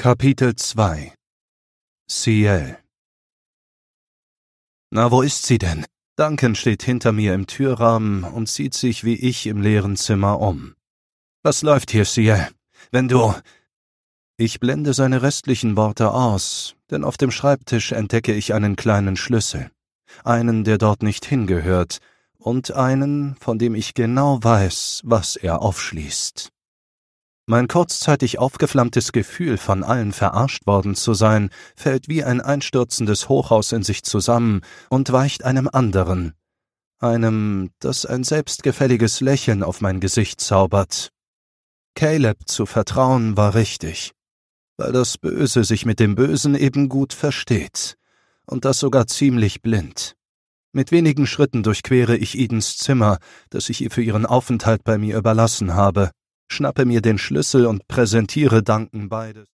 Kapitel 2 Ciel. »Na, wo ist sie denn?« Duncan steht hinter mir im Türrahmen und sieht sich wie ich im leeren Zimmer um. »Was läuft hier, Ciel? Wenn du...« Ich blende seine restlichen Worte aus, denn auf dem Schreibtisch entdecke ich einen kleinen Schlüssel. Einen, der dort nicht hingehört, und einen, von dem ich genau weiß, was er aufschließt. Mein kurzzeitig aufgeflammtes Gefühl, von allen verarscht worden zu sein, fällt wie ein einstürzendes Hochhaus in sich zusammen und weicht einem anderen, einem, das ein selbstgefälliges Lächeln auf mein Gesicht zaubert. Caleb zu vertrauen war richtig, weil das Böse sich mit dem Bösen eben gut versteht, und das sogar ziemlich blind. Mit wenigen Schritten durchquere ich Edens Zimmer, das ich ihr für ihren Aufenthalt bei mir überlassen habe, schnappe mir den Schlüssel und präsentiere Duncan beides.